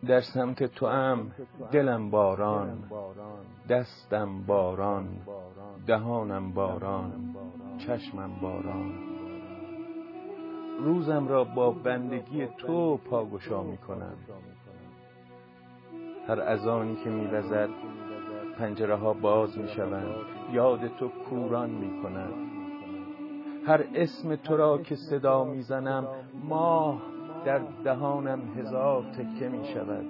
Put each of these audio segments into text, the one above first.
در سمت توام دلم باران، دستم باران، دهانم باران، چشمم باران. روزم را با بندگی تو پاگشا می کنم. هر اذانی که می وزد پنجره ها باز می شوند، یاد تو کوران می کند. هر اسم تو را که صدا می زنم، ماه در دهانم هزار تکه می شود.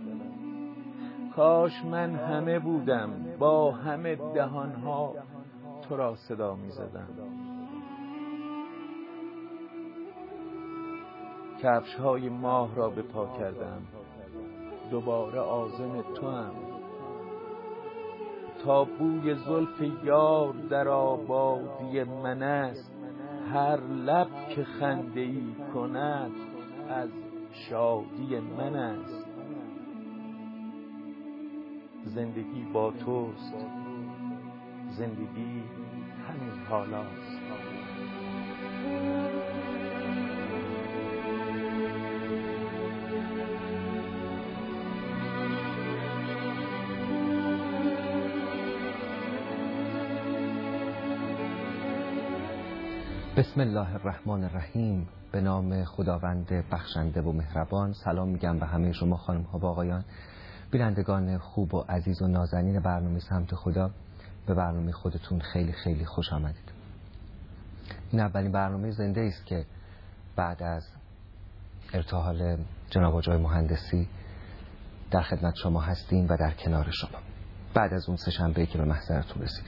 کاش من همه بودم، با همه دهانها تو را صدا می زدم. کفش های ماه را به پا کردم، دوباره عازم توام. تا بوی زلف یار در آبادی من است، هر لب که خنده ای کند از شادی من است. زندگی با توست، زندگی همین حالاست. بسم الله الرحمن الرحیم. به نام خداوند بخشنده و مهربان. سلام میگم به همه شما خانم ها و آقایان، بینندگان خوب و عزیز و نازنین برنامه سمت خدا. به برنامه خودتون خیلی خیلی خوش آمدید. این اولین برنامه زنده است که بعد از ارتحال جناب آقای مهندسی در خدمت شما هستیم و در کنار شما بعد از اون سه شنبه‌ای که به محضرتون رسیدیم.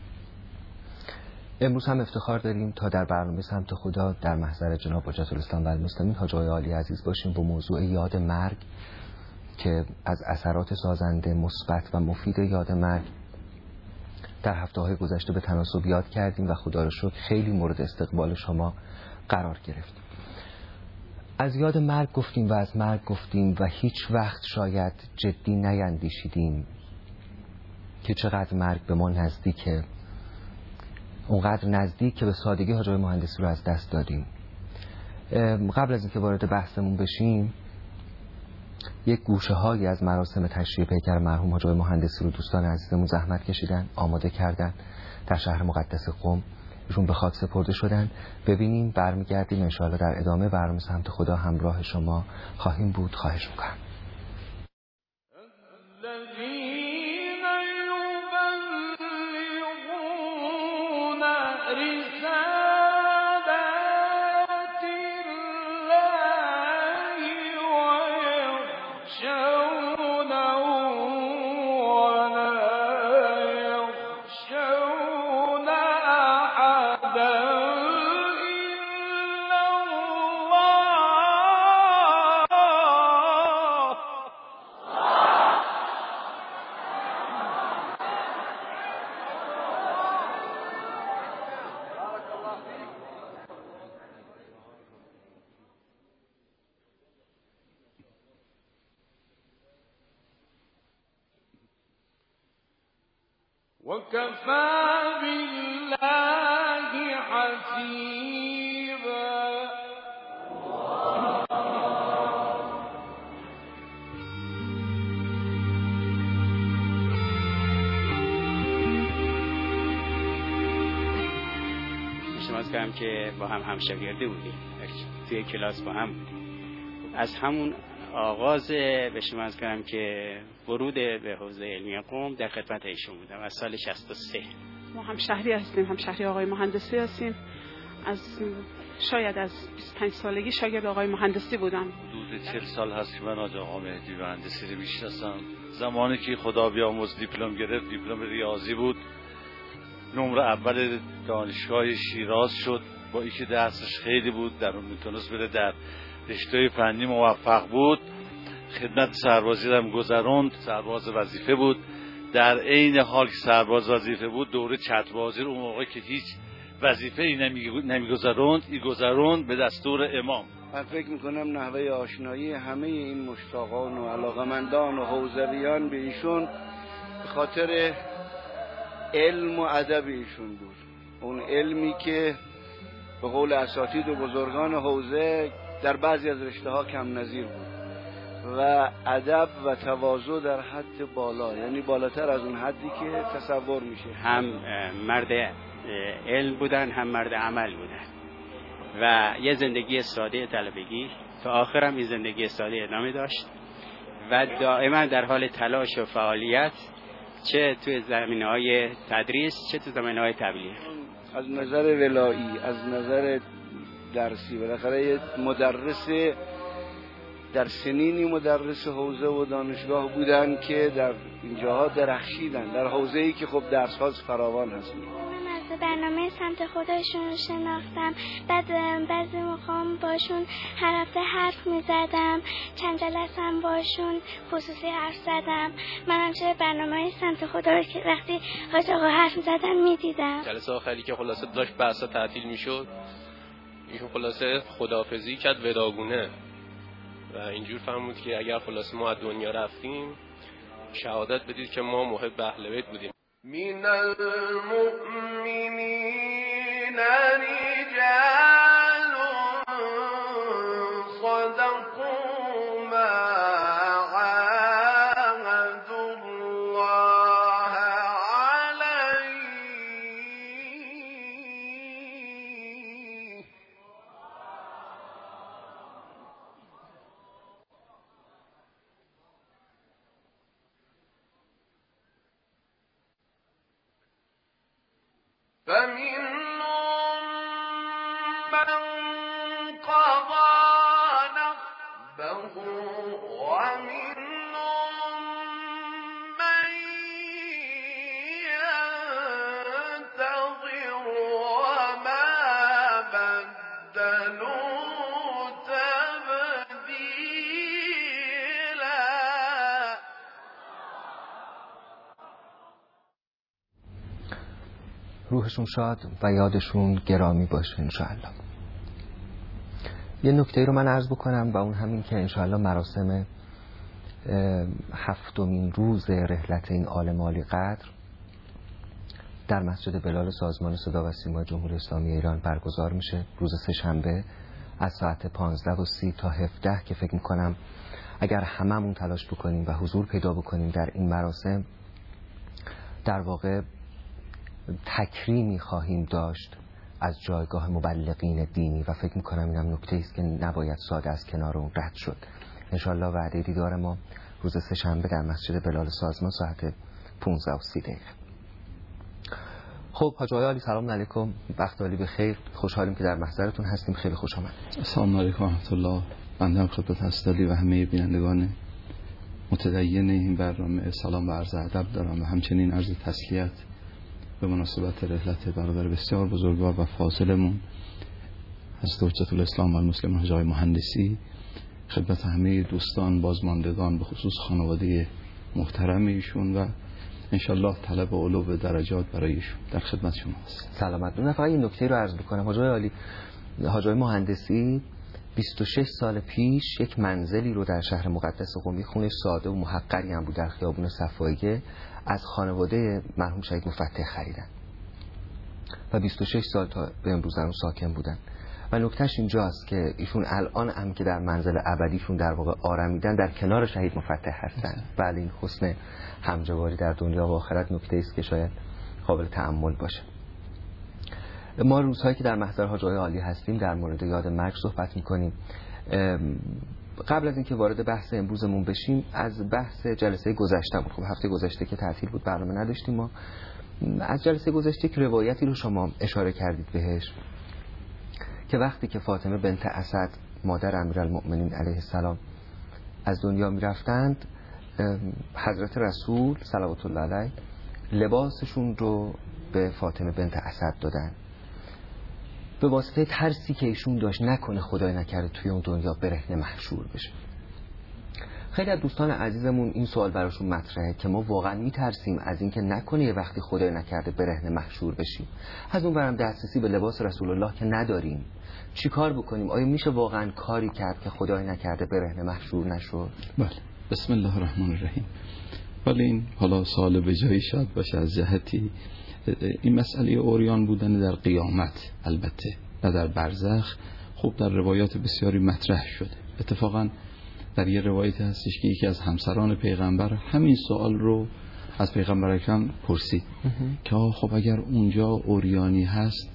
امروز هم افتخار داریم تا در برنامه سمت خدا در محضر جناب حجت الاسلام و المسلمین حاج آقای عالی عزیز باشیم با موضوع یاد مرگ که از اثرات سازنده مثبت و مفید یاد مرگ در هفته‌های گذشته به تناسب یاد کردیم و خدا را شکر خیلی مورد استقبال شما قرار گرفت. از یاد مرگ گفتیم و از مرگ گفتیم و هیچ وقت شاید جدی نیندیشیدیم که چقدر مرگ به ما نزدیکه، اونقدر نزدیک که به سادگی حاج آقای مهندسی رو از دست دادیم. قبل از اینکه وارد بحثمون بشیم، یک گوشه هایی از مراسم تشرییع پیکر مرحوم حاج آقای مهندسی رو دوستان عزیزمون زحمت کشیدن، آماده کردن، در شهر مقدس قم ایشون به خاک سپرده شدن. ببینیم، برمیگردیم ان شاءالله در ادامه برنامه سمت خدا همراه شما خواهیم بود. خواهش می‌کنم. وكفى بالله حسيبا. شما کردم که با هم همشاگرده بودیم، توی کلاس با هم بودیم. از همون آغاز به شما از کردم که ورود به حوزه علمی قم در خدمت ایشون بودم از سال 63. ما همشهری هستیم، همشهری آقای مهندسی هستیم. شاید از 25 سالگی شاگرد آقای مهندسی بودم. حدود 40 سال هست که من آقا مهدی مهندسی رو میشناسم. زمانی که خدا بیامرز دیپلم گرفت، دیپلم ریاضی بود، نمره اول دانشگاه شیراز شد. با اینکه درسش خیلی بود، در اون میتونست بره در رشته فنی موفق بود. خدمت سربازی هم گذروند، سرباز وظیفه بود. در عین حال که سرباز وظیفه بود، دوره چتربازی رو اون موقع که هیچ وظیفه ای نمیگذروند، ای گذروند به دستور امام. من فکر میکنم نحوه آشنایی همه این مشتاقان و علاقمندان و حوزویان به ایشون به خاطر علم و ادب ایشون بود. اون علمی که به قول اساتید و بزرگان حوزه در بعضی از رشته ها کم نظیر بود و ادب و تواضع در حد بالا، یعنی بالاتر از اون حدی که تصور میشه. هم مرد علم بودن، هم مرد عمل بودن و یه زندگی ساده طلبگی تا آخر هم این زندگی ساده ادامه داشت و دائما در حال تلاش و فعالیت، چه توی زمینه‌های تدریس چه توی زمینه‌های تبلیغ. از نظر ولایی، از نظر درسی، بالاخره یه مدرس در سنینی مدرس حوزه و دانشگاه بودن که در اینجاها درخشیدن، در حوزه‌ای که خب درس‌ها فراوان هست. از برنامه سمت خودشون شناختم، بعد بعضی موقعام باشون هر هفته حرف میزدم، چند جلسه هم باشون خصوصی حرف زدم. من همچنین برنامه سمت خدا رو که وقتی حاج آقا حرف میزدن میدیدم. جلسه آخری که خلاصه داشت بحثا تعطیل میشد، ایشون خلاصه خداحافظی کرد وداگونه و اینجور فرمود که اگر خلاصه ما از دنیا رفتیم شهادت بدید که ما محب اهل بیت بودیم. من المؤمنین رجال صدقوا ما عاهدوا الله علیه. فمنهم من قضى نحبه ومنهم من ينتظر وما بدلوا تبديلا. روحشون شاد و یادشون گرامی باشه انشاءالله. یه نکته رو من عرض بکنم و اون همین که انشاءالله مراسم 7مین روز رحلت این عالم عالی قدر در مسجد بلال سازمان صدا و سیما جمهوری اسلامی ایران برگزار میشه روز سه‌شنبه از ساعت 15:30 تا 17 که فکر میکنم اگر هممون تلاش بکنیم و حضور پیدا بکنیم در این مراسم در واقع تکریمی خواهیم داشت از جایگاه مبلغین دینی و فکر میکنم اینم نکته است که نباید ساده از کنار اون رد شد. انشالله وعده دیدار ما روز سه‌شنبه در مسجد بلال سازمان ساعت 15:30. خب حاج آقای عالی سلام علیکم، وقت عالی بخیر، خوشحالیم که در محضرتون هستیم، خیلی خوش آمد. السلام علیکم و رحمت الله. بنده هم خدمت حضرت و همه بینندگان متدین این برنامه سلام و عرض ادب دارم و همچنین عرض تسلیت به مناسبت رحلت برادر بسیار بزرگوار و فاضلمون حضرت حجت الاسلام و المسلمین حاج آقای مهندسی، خدمت همه دوستان بازماندگان به خصوص خانواده محترم ایشون و انشالله طلب علو به درجات برای ایشون در خدمت شما هست. سلامت. من فقط این نکته رو عرض بکنم، حاج آقای عالی، حاج آقای مهندسی 26 سال پیش یک منزلی رو در شهر مقدس قم، خونه ساده و محقری هم بود در خیابون صفاییه، از خانواده مرحوم شهید مفتح خریدن و 26 سال تا به امروز اون ساکن بودن و نکتهش اینجاست که ایشون الان هم که در منزل ابدیشون در واقع آرمیدن در کنار شهید مفتح هستن. بله، این حسن همجواری در دنیا و آخرت نکته است که شاید قابل تأمل باشه. ما روزهایی که در محضر حاج آقای عالی هستیم در مورد یاد مرگ صحبت میکنیم. قبل از اینکه وارد بحث امروزمون بشیم از بحث جلسه گذشتهمون، خب هفته گذشته که تعطیل بود برنامه نداشتیم، ما از جلسه گذشته که روایتی رو شما اشاره کردید بهش که وقتی که فاطمه بنت اسد مادر امیرالمؤمنین علیه السلام از دنیا میرفتند، حضرت رسول صلوات الله علیه لباسشون رو به فاطمه بنت اسد دادن به واسطه ترسی که ایشون داشت نکنه خدای نکرده توی اون دنیا برهنه محشور بشه. خیلی از دوستان عزیزمون این سوال براشون مطرحه که ما واقعا میترسیم از اینکه نکنه یه وقتی خدای نکرده برهنه محشور بشیم، از اون برم دسترسی به لباس رسول الله که نداریم، چی کار بکنیم؟ آیا میشه واقعا کاری کرد که خدای نکرده برهنه محشور نشد؟ بله، بسم الله الرحمن الرحیم. ولی این حالا سوال به جایی شاید باشه از جهتی این مسئله عریان بودن در قیامت، البته نه در برزخ، خوب در روایات بسیاری مطرح شده. اتفاقا در یه روایت هستش که یکی از همسران پیغمبر همین سوال رو از پیغمبر اکرم پرسید که خب اگر اونجا اوریانی هست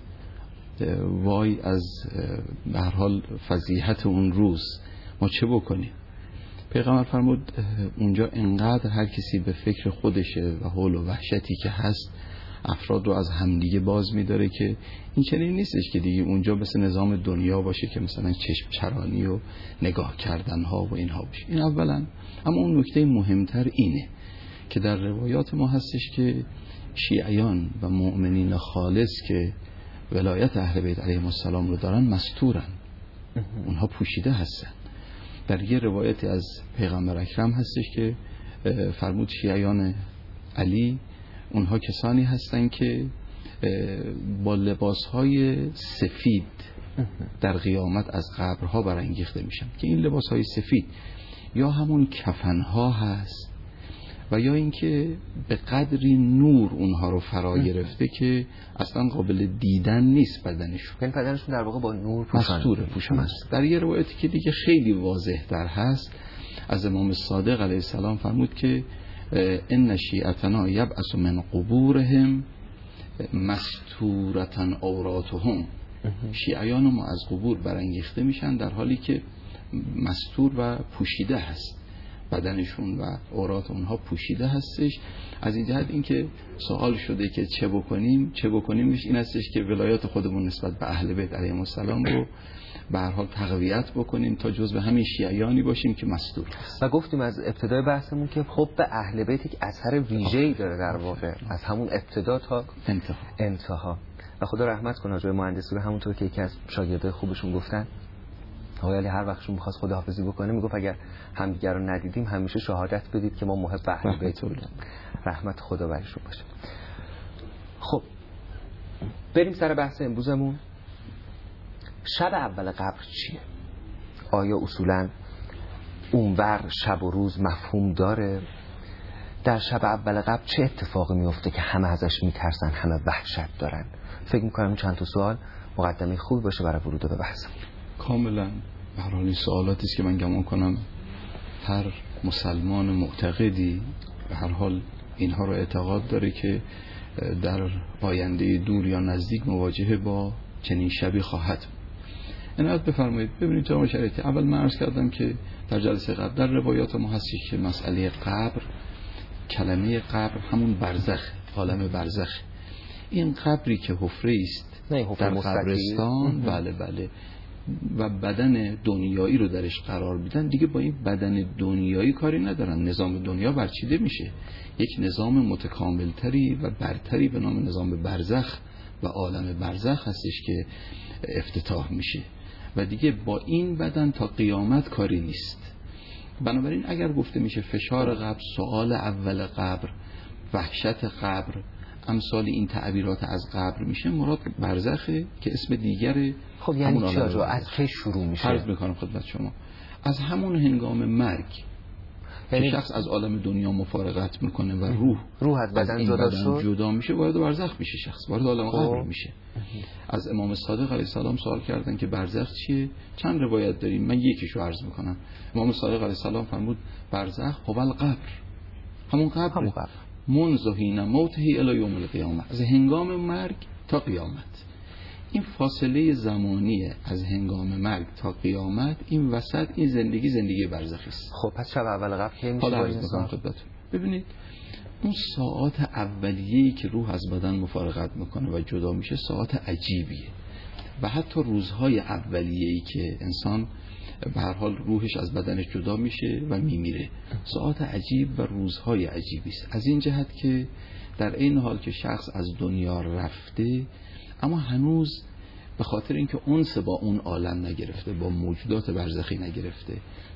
وای از به هر حال فضیحت اون روز ما چه بکنیم؟ پیغمبر فرمود اونجا انقدر هر کسی به فکر خودشه و حول و وحشتی که هست افراد رو از همدیگه باز می‌داره که این چنین نیستش که دیگه اونجا مثل نظام دنیا باشه که مثلا چشم چرانی و نگاه کردن ها و اینها باشه. این اولا. اما اون نکته مهمتر اینه که در روایات ما هستش که شیعیان و مؤمنین خالص که ولایت اهل بیت علیهم السلام رو دارن مستورن، اونها پوشیده هستن. در یه روایت از پیغمبر اکرم هستش که فرمود شیعیان علی اونها کسانی هستن که با لباسهای سفید در قیامت از قبرها برانگیخته میشن که این لباسهای سفید یا همون کفنها هست و یا اینکه به قدری نور اونها رو فرا گرفته که اصلا قابل دیدن نیست بدنشون، یعنی بدنشون در واقع با نور پوشانده است. در یه روایتی که دیگه خیلی واضح در هست از امام صادق علیه السلام فرمود که ان شیعتنا یبعث من قبورهم مستورتن عوراتهم، شیعیان ما از قبور برانگیخته میشن در حالی که مستور و پوشیده هست، بدنشون و عورات اونها پوشیده هستش. از این جهت اینکه سوال شده که چه بکنیم این هستش که ولایات خودمون نسبت به اهل بیت علیهم السلام رو به هر حال تقویت بکنیم تا جزء همین شیعیانی باشیم که مستور هست. و گفتیم از ابتدای بحثمون که خب به اهل بیت یک اثر ویژه‌ای داره در واقع از همون ابتدا تا انتها. و خدا رحمت کنه آقای مهندسی رو، همونطور که یکی از شاگردای خوبشون گفتن آقای علی هر وقتشون می‌خواست خداحافظی بکنه میگفت اگر همدیگر رو ندیدیم همیشه شهادت بدید که ما محب اهل بیت بودیم. رحمت خدا برشون باشه. خب بریم سر بحث امروزمون. شب اول قبر چیه؟ آیا اصولاً اونور شب و روز مفهوم داره؟ در شب اول قبر چه اتفاقی میفته که همه ازش میترسن، همه وحشت دارن؟ فکر میکنم چند تا سوال مقدمه خوبی باشه برای ورود به بحث. کاملا به هر حال این سوالاتی است که من گمان کنم هر مسلمان معتقدی به هر حال اینها رو اعتقاد داره که در آینده دور یا نزدیک مواجهه با چنین شبی خواهد. عنایت بفرمایید. ببینید جناب شریعتی، اول من عرض کردم که در جلسه قبل در روایات ما هست که مسئله قبر، کلمه قبر همون برزخ، عالم برزخ. این قبری که حفره است در قبرستان، بله و بدن دنیایی رو درش قرار میدن، دیگه با این بدن دنیایی کاری ندارن. نظام دنیا برچیده میشه، یک نظام متکاملتری و برتری به نام نظام برزخ و عالم برزخ هستش که افتتاح میشه و دیگه با این بدن تا قیامت کاری نیست. بنابراین اگر گفته میشه فشار قبر، سوال اول قبر، وحشت قبر، امثال این تعبیرات از قبر میشه، مراد برزخه که اسم دیگره. خب یعنی چی آجا؟ از کی شروع میشه؟ عرض میکنم خدمت شما از همون هنگام مرگ که شخص از عالم دنیا مفارقت میکنه و روح از بدن جدا میشه، وارد برزخ میشه، شخص وارد عالم قبر میشه. از امام صادق علیه السلام سوال کردن که برزخ چیه؟ چند روایت داریم، من یکیشو عرض میکنم. امام صادق علیه السلام فرمود برزخ هو القبر، همون قبر، منذ حین موته الی یوم القیامه، از هنگام مرگ تا قیامت. این فاصله زمانی از هنگام مرگ تا قیامت، این وسط این زندگی برزخی است. خب پس شب اول قبر کی میشه؟ حالا ببینید اون ساعات اولیه‌ای که روح از بدن مفارقت میکنه و جدا میشه ساعات عجیبیه و حتی روزهای اولیه‌ای که انسان به هر حال روحش از بدنش جدا میشه و میمیره، ساعات عجیب و روزهای عجیبی است. از این جهت که در این حال که شخص از دنیا رفته اما هنوز به خاطر اینکه انس با اون عالم نگرفته، با موجودات برزخی نگرفته،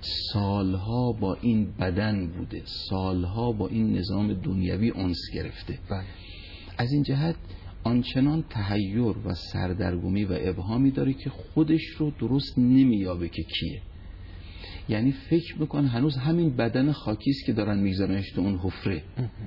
سالها با این بدن بوده، سالها با این نظام دنیوی انس گرفته. از این جهت آنچنان تحیر و سردرگمی و ابهامی داره که خودش رو درست نمیابه که کیه. یعنی فکر میکنه هنوز همین بدن خاکیست که دارن میگذارنش تو اون حفره،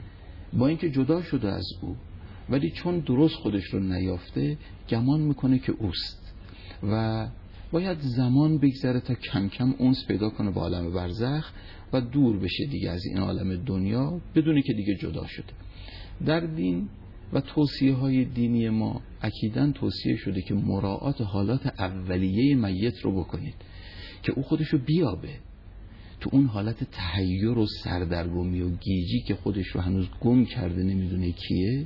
با اینکه جدا شده از او، ولی چون درست خودش رو نیافته گمان میکنه که اوست و باید زمان بگذره تا کم کم انس پیدا کنه با عالم برزخ و دور بشه دیگه از این عالم دنیا، بدونه که دیگه جدا شده. در دین و توصیه های دینی ما اکیداً توصیه شده که مراعات حالات اولیه میت رو بکنید که او خودشو بیابه تو اون حالت تحیر و سردرگمی و گیجی که خودش رو هنوز گم کرده نمیدونه کیه،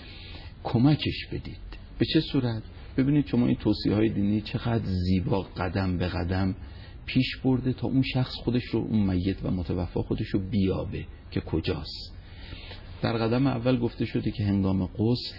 کمکش بدید. به چه صورت؟ ببینید شما این توصیه های دینی چقدر زیبا قدم به قدم پیش برده تا اون شخص خودش رو، اون میت و متوفا خودش رو بیابه که کجاست. در قدم اول گفته شده که هنگام غسل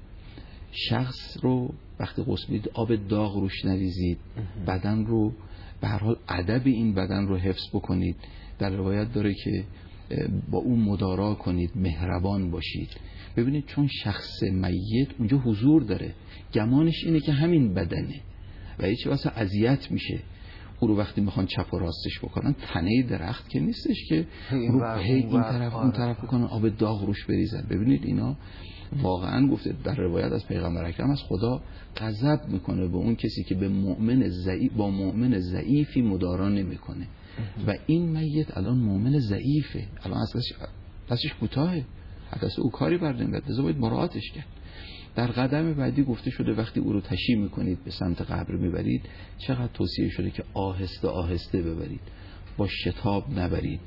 شخص رو وقتی غسل میدید آب داغ روش نریزید، بدن رو به هر حال ادب این بدن رو حفظ بکنید. در روایت داره که با اون مدارا کنید، مهربان باشید. ببینید چون شخص میت اونجا حضور داره، گمانش اینه که همین بدنه و هیچ واسه اذیت میشه. او رو وقتی میخوان چپ و راستش بکنن، تنه درخت که نیستش که رو این طرف اون طرف بکنن آب داغ روش بریزن. ببینید اینا واقعا گفته در روایت از پیغمبر اکرم از خدا غضب میکنه به اون کسی که به مؤمن ضعیف با مؤمن ضعیفی مدارا نمیکنه. و این میت الان مؤمن ضعیفه، الان دستش کوتاهه، دست او کاری بر نمیاد، لذا باید مراعاتش کرد. در قدم بعدی گفته شده وقتی او رو تشییع میکنید به سمت قبر میبرید، چقدر توصیه شده که آهسته آهسته ببرید، با شتاب نبرید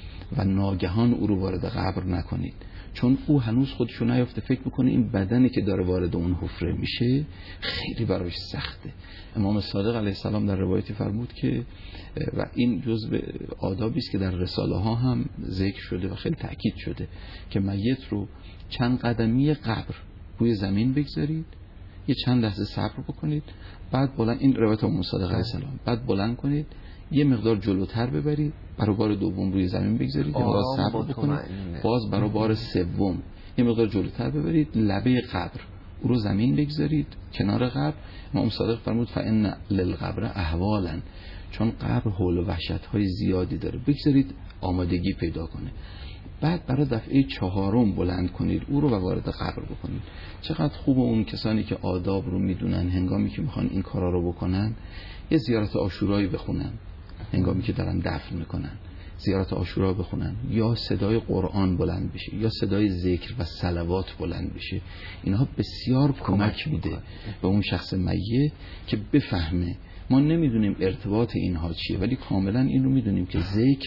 و ناگهان او رو وارد قبر نکنید، چون او هنوز خودشو نیافته. فکر میکنه این بدنی که داره وارد اون حفره میشه خیلی براش سخته. امام صادق علیه السلام در روایتی فرمود که و این جزء آدابی است که در رساله ها هم ذکر شده و خیلی تأکید شده که میت رو چند قدمی قبر روی زمین بگذارید، یه چند لحظه صبر بکنید، بعد بلند، این روایت امام صادق علیه السلام، بعد بلند کنید، یه مقدار جلوتر ببرید، برای بار دوم روی زمین بگذارید، یه مقدار صبر بکنید، باز برای بار سوم یه مقدار جلوتر ببرید، لبه قبر او رو زمین بگذارید، کنار قبر. امام صادق فرمود فإن للقبر احوالا، چون قبر حول و وحشت‌های زیادی داره، بگذارید آمادگی پیدا کنه. بعد برای دفعه چهارم بلند کنید او رو و وارد قبر بکنید. چقدر خوب اون کسانی که آداب رو میدونن هنگامی که میخوان این کارا رو بکنن یه زیارت عاشورایی بخونن، هنگامی که دارن دفن میکنن زیارت عاشورا بخونن، یا صدای قرآن بلند بشه یا صدای ذکر و صلوات بلند بشه. اینها بسیار کمک میده به اون شخص میت که بفهمه. ما نمیدونیم ارتباط اینها چیه، ولی کاملا این رو میدونیم که ذکر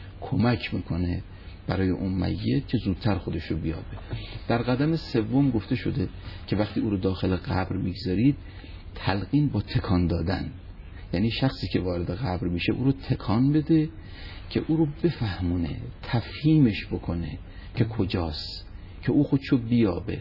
کمک میکنه برای اون میت که زودتر خودش رو بیابه. در قدم سوم گفته شده که وقتی او رو داخل قبر میگذارید تلقین با تکان دادن، یعنی شخصی که وارد قبر میشه او رو تکان بده که او رو بفهمونه، تفهیمش بکنه که کجاست، که او خودشو بیابه.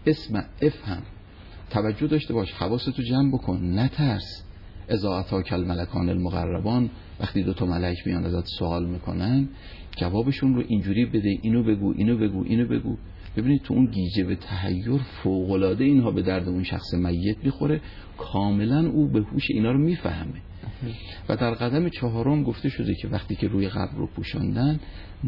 افهم، توجه داشته باش، حواستو جمع بکن، نترس. اذا اتاک الملکان المقربان، وقتی دو تا ملک میان ازت سوال میکنن جوابشون رو اینجوری بده، اینو بگو اینو بگو اینو بگو. ببینید تو اون گیجه به تحیر فوق‌العاده اینها به درد اون شخص میت میخوره، کاملا او به هوش اینا رو میفهمه. و در قدم چهارم گفته شده که وقتی که روی قبر رو پوشاندن،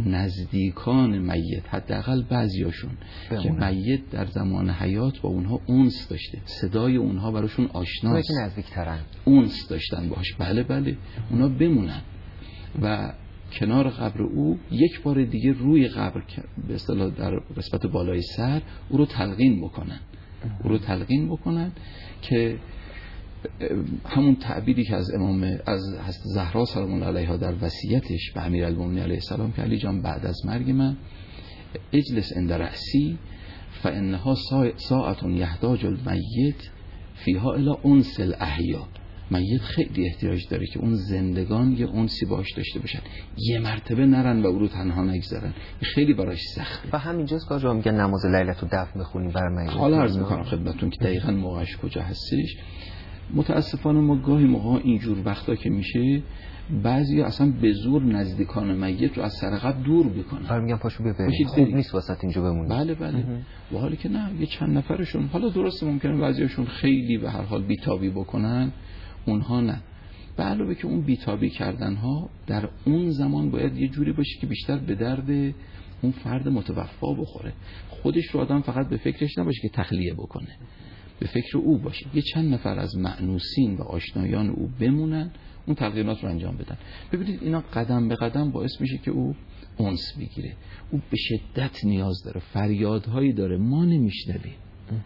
نزدیکان میت، حداقل بعضیاشون که میت در زمان حیات با اونها انس داشته، صدای اونها براشون آشناست، که نزدیکترن، انس داشتن باش، بله اونا بمونن و کنار قبر او یک بار دیگه روی قبر به اصطلاح در قسمت بالای سر او رو تلقین بکنن که همون تعبیری که از حضرت زهرا سلام الله علیها در وصیتش به امیرالمومنین علیه السلام که علی جان بعد از مرگ من اجلس عند رأسی فانها ساعة یحتاج المیت فیها الی انس الاحیا. میت خیلی احتیاج داره که اون زندگان یه انسی باش داشته باشن، یه مرتبه نرن و او رو تنها نگذارن، خیلی براش سخته. و همینجاست که آقا میگن نماز لیلت الدفن بخونیم بر میت. حالا عرض میکنم خدمتتون که دقیقاً موقعش کجا هستش. متاسفانه ما گاهی موقع اینجور وقتا که میشه بعضی اصلا به زور نزدیکان میت رو از سر قبر دور میکنن. میگن پاشو ببرید، خوب نیست واسط اینجا بمونید. بله. و حالی که نه، یه چند نفرشون، حالا درسته ممکنه بعضیاشون خیلی به هر حال بیتابی بکنن، اونها نه. به علاوه که اون بیتابی کردن ها در اون زمان باید یه جوری باشه که بیشتر به درد اون فرد متوفا بخوره. خودش رو آدم فقط به فکرش نباشه که تخلیه بکنه، به فکر او باشید، یه چند نفر از مأنوسین و آشنایان او بمونن، اون تلقینات رو انجام بدن. ببینید اینا قدم به قدم باعث میشه که او انس بگیره. او به شدت نیاز داره، فریادهایی داره ما نمیشنویم.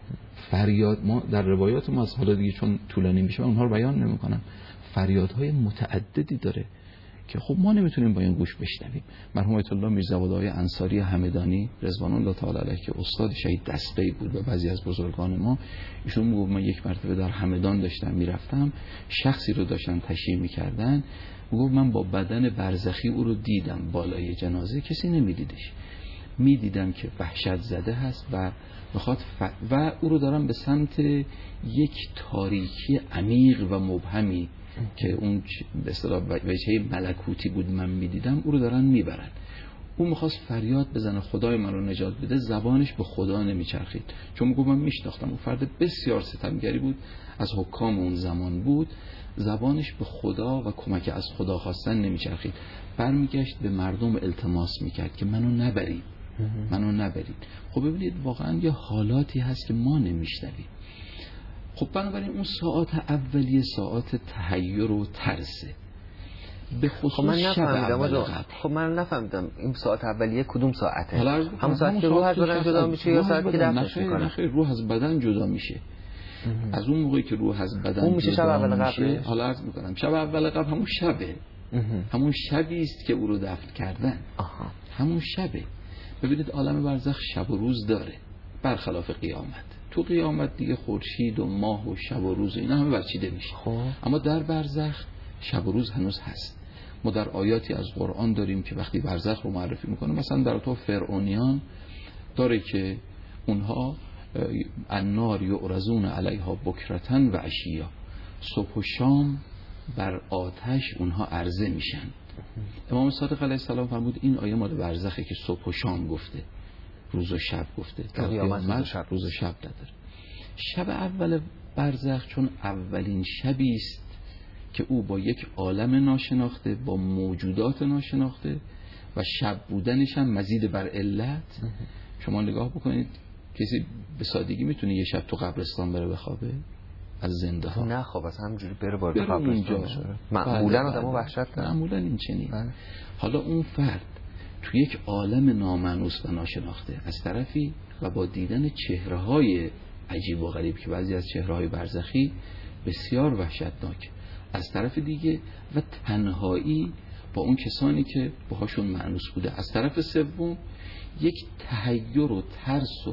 فریاد ما در روایات ما از حالا دیگه چون طولانی میشه اونها رو بیان نمیکنم، فریادهای متعددی داره که خب ما نمیتونیم با این گوش بشنویم. مرحوم آیت الله میرزاوادهای انصاری همدانی رضوان الله تعالی علیه که استاد شهید دسته‌ای بود و بعضی از بزرگان ما، ایشون میگه من یک مرتبه در همدان داشتم میرفتم، شخصی رو داشتن تشییع میکردن، میگه من با بدن برزخی او رو دیدم بالای جنازه، کسی نمیدیدش، میدیدم که وحشت زده هست و میخواد و او رو دارم به سمت یک تاریکی عمیق و مبهمی که اون به اصطلاح وجهه ملکوتی بود من میدیدم، او رو دارن میبرن. او میخواست فریاد بزنه خدای من رو نجات بده، زبانش به خدا نمیچرخید، چون میگه من میشناختم اون فرد بسیار ستمگری بود، از حکام اون زمان بود، زبانش به خدا و کمک از خدا خواستن نمیچرخید، برمیگشت به مردم التماس میکرد که منو نبرید، منو نبرید. خب ببینید واقعا یه حالاتی هست که ما نمیشنویم. خب بنابراین اون ساعات اولیه ساعات تحیر و ترسه. به خصوص شب اول قبل. خب من نفهمیدم این ساعت اولیه کدوم ساعته؟ همون ساعت که روح از بدن جدا میشه یا ساعت که دفنش میکنه؟ نه خیر، روح از بدن جدا میشه. از اون موقعی که روح از بدن اون میشه شب اول قبل. حالا عرض میکنم شب اول قبل همون شبه، همون شبی است که او رو دفن کردن، همون شبه. ببینید عالم برزخ شب و روز داره برخلاف قیامت. تو قیامت دیگه خورشید و ماه و شب و روز و اینا همه برچیده میشه، اما در برزخ شب و روز هنوز هست. ما در آیاتی از قرآن داریم که وقتی برزخ رو معرفی میکنه، مثلا در تو فرعونیان داره که اونها النار یعرضون علیها بکرتن و عشیا، صبح و شام بر آتش اونها عرضه میشن. امام صادق علیه السلام فرمود این آیه مال برزخه که صبح و شام گفته، روز و شب گفته، در قیامت روز و شب نداره. شب اول برزخ چون اولین شبی است که او با یک عالم ناشناخته، با موجودات ناشناخته و شب بودنش هم مزید بر علت. شما نگاه بکنید کسی به سادگی میتونه یه شب تو قبرستان بره بخوابه از زنده ها؟ نه خب از همینجوری بره وارد قبرستان بشه. معمولا آدمو وحشت داره، معمولا این چنین. حالا اون فرد تو یک عالم نامانوس و ناشناخته از طرفی و با دیدن چهره‌های عجیب و غریب که بعضی از چهره‌های برزخی بسیار وحشتناک از طرف دیگه، و تنهایی با اون کسانی که باهاشون مانوس بوده از طرف سوم، یک تحیر و ترس و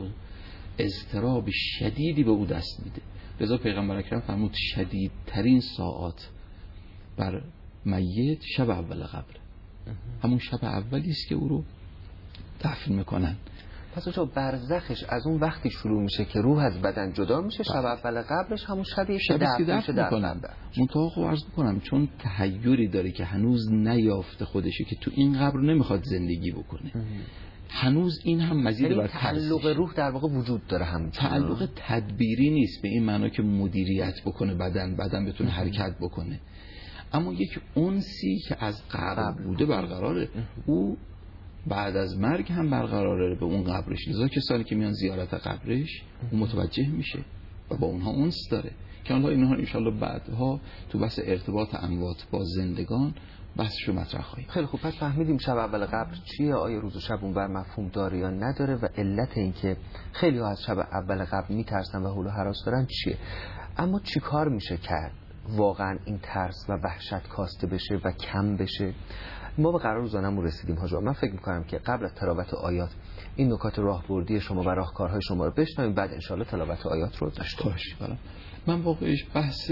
اضطراب شدیدی به او دست میده. لذا پیغمبر اکرم فرمود شدیدترین ساعات بر میت شب اول قبر، همون شب اولی است که او رو دفن میکنن. پس اونجا برزخش از اون وقتی شروع میشه که روح از بدن جدا میشه، شب اول قبرش همون شبیه که دفن میشه در قبر. منتها خب عرض میکنم چون تحیری داره که هنوز نیافته خودشه که تو این قبر نمیخواد زندگی بکنه، هنوز این هم مزید بر تعلق روح در واقع وجود داره، هم تعلق تدبیری نیست به این معنا که مدیریت بکنه بدن بتونه حرکت بکنه، اما یک انسی که از قبر بوده برقراره. او بعد از مرگ هم برقراره به اون قبرش، لذا کسانی که میان زیارت قبرش اون متوجه میشه و با اونها انس داره که الله اینها انشالله بعدها تو بحث ارتباط اموات با زندگان بحثشو مطرح خواهیم. خیلی خوب، پس فهمیدیم شب اول قبر چیه، آیا روز و شب اون بر مفهوم داره یا نداره و علت این که خیلی ها از شب اول قبر میترسن و حول و هراس دارن چیه. اما چی کار میشه کرد واقعا این ترس و وحشت کاسته بشه و کم بشه؟ ما به قرار روزانمون رسیدیم حاجا. من فکر میکنم که قبل از تلاوت آیات این نکات راهبردی شما و راهکارهای شما رو بشنویم، بعد انشالله تلاوت آیات رو داشته باشیم. من واقعیش بحث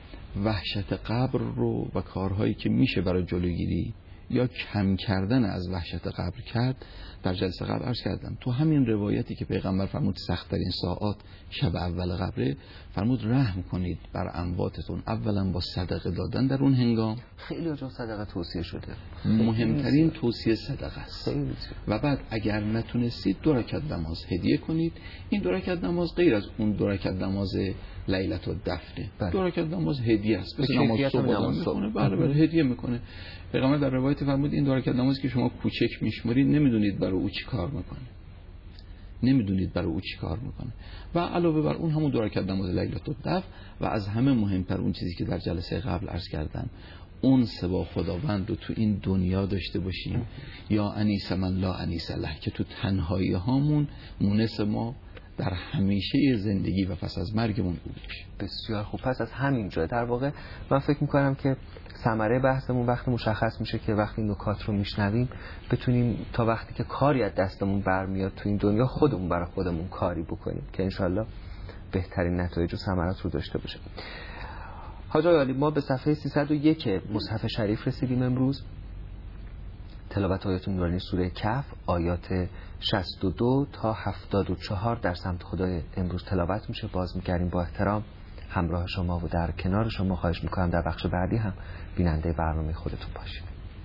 وحشت قبر رو و کارهایی که میشه برای جلوگیری یا کم کردن از وحشت قبر کرد در جلسه قبل عرض کردم. تو همین روایتی که پیغمبر فرمود سخت‌ترین ساعات شب اول قبره، فرمود رحم کنید بر امواتتون، اولا با صدقه دادن در اون هنگام. خیلی جا صدقه توصیه شده، مهمترین توصیه صدقه است. و بعد اگر نتونستید 2 رکعت نماز هدیه کنید. این 2 رکعت نماز غیر از اون 2 رکعت نماز لیلت الدفنه، 2 رکعت نماز هدیه است، مثل نماز صبح میکنه. بله هدیه میکنه. پیغمبر در روایت فرمود این 2 رکعت نماز که شما کوچک میشمرید نمیدونید برای او چی کار میکنه. نمیدونید برای او چی کار میکنه. و علاوه بر اون همون دعا کردن از لیلة القدر و از همه مهمتر اون چیزی که در جلسه قبل عرض کردم، اون با خداوند رو تو این دنیا داشته باشیم، یا انیس من لا انیس له، که تو تنهایی هامون مونس ما در همیشه زندگی و پس از مرگمون او باشه. بسیار خوب. پس از همین جا در واقع من فکر میکنم که ثمره بحثمون وقتی مشخص میشه که وقتی نکات رو میشنویم بتونیم تا وقتی که کاری از دستمون برمیاد تو این دنیا خودمون برای خودمون کاری بکنیم که انشالله بهترین نتایج و ثمرات رو داشته باشه. حاج آقای عالی، ما به صفحه 301 مصحف شریف رسیدیم امروز. تلاوت آیات نورانی سوره کهف آیات 62 تا 74 در سمت خدای امروز تلاوت میشه. باز می‌گردیم با احترام همراه شما و در کنار شما. خواهش میکنم در بخش بعدی هم بیننده برنامه خودتون باشید.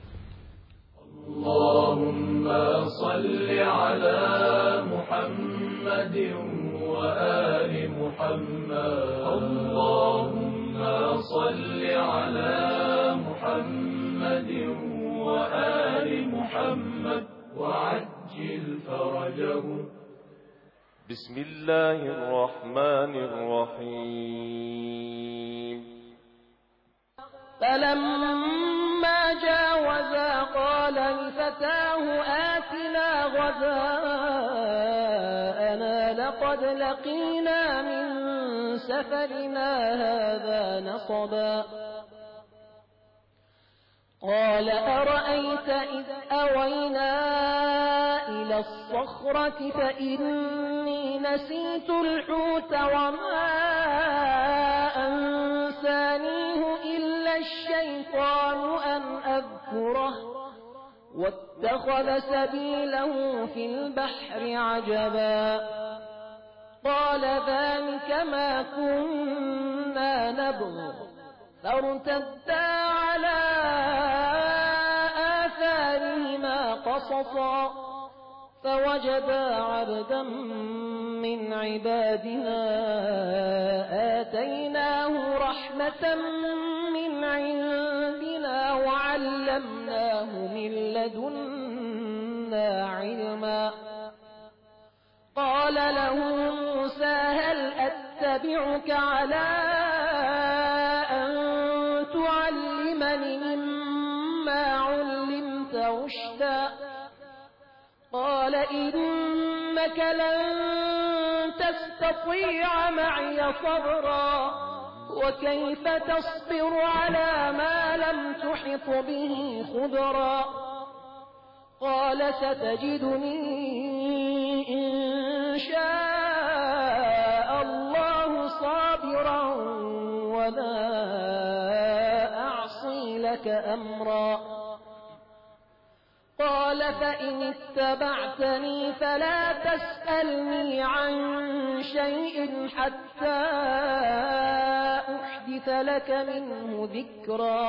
اللهم صل على محمد و آل محمد. اللهم صل على محمد و آل محمد وعجل فرجهم. بسم الله الرحمن الرحيم. فلما جاوزا قال لفتاه آتنا غداءنا لقد لقينا من سفرنا هذا نصبا. قال أرأيت إذ أوينا إلى الصخرة فإني نسيت الحوت وما أنسانيه إلا الشيطان أن أذكره واتخذ سبيله في البحر عجبا. قال ذلك ما كنا نبغ فارتدا على آثارهما قصصا فوجدا عبدا من عبادنا آتيناه رحمة من عندنا وعلمناه من لدنا علما. قال له موسى هل أتبعك على أن تعلمني مما علمت رشدا؟ قال إنك لن تستطيع معي صبرا وكيف تصبر على ما لم تحط به خبرا. قال ستجدني إن شاء الله صابرا ولا أعصي لك أمرا. قال فإن اتبعتني فلا تسألني عن شيء حتى أحدث لك منه ذكرا.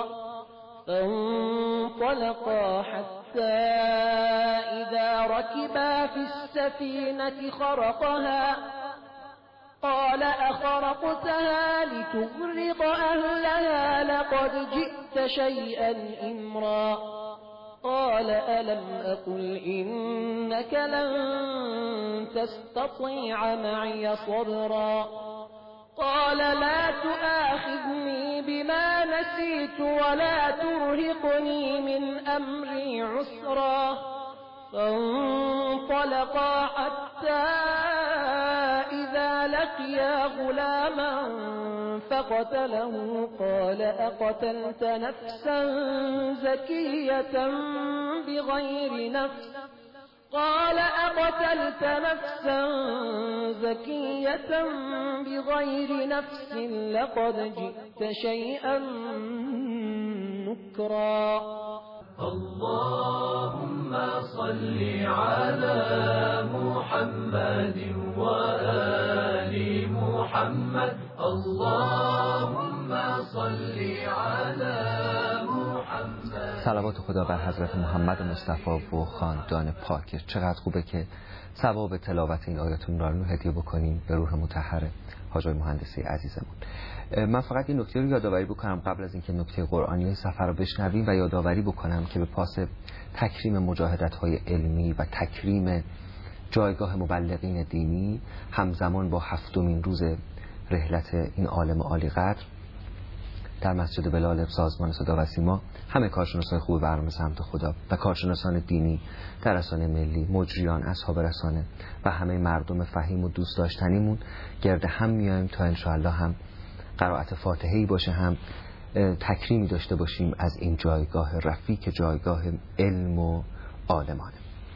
فانطلقا حتى إذا ركبا في السفينة خرقها قال أخرقتها لتغرق أهلها لقد جئت شيئا إمرا. قال ألم أقل إنك لن تستطيع معي صبرا. قال لا تؤاخذني بما نسيت ولا ترهقني من أمري عسرا. فانطلقا حتى إذا لقيا غلاما فقتله. قال أقتلت نفسا زكية بغير نفس؟ قال أقتلت نفسا زكية بغير نفس لقد جئت شيئا نكرا. اللهم صل على محمد وآل محمد. اللهم صل على محمد. صلوات خدا بر حضرت محمد مصطفی و خاندان پاکش. چقدر خوبه که ثواب تلاوت این آیات نورانی رو هدیه بکنیم به روح مطهر حاج آقای مهندسی عزیزمون. من فقط این نکته رو یادآوری بکنم قبل از اینکه نکته قرآنی سفر رو بشنویم و یادآوری بکنم که به پاس تکریم مجاهدت‌های علمی و تکریم جایگاه مبلغین دینی همزمان با 7مین روز رحلت این عالم عالی قدر در مسجد بلال سازمان صدا و سیما همه کارشناسان خوب برنامه سمت خدا و کارشناسان دینی در رسانه ملی، مجریان، اصحاب رسانه و همه مردم فهیم و دوست داشتنیمون گرد هم میایم تا انشاءالله هم قرائت فاتحه‌ای باشه، هم تکریمی داشته باشیم از این جایگاه رفیع که جایگاه علم و عالمانه.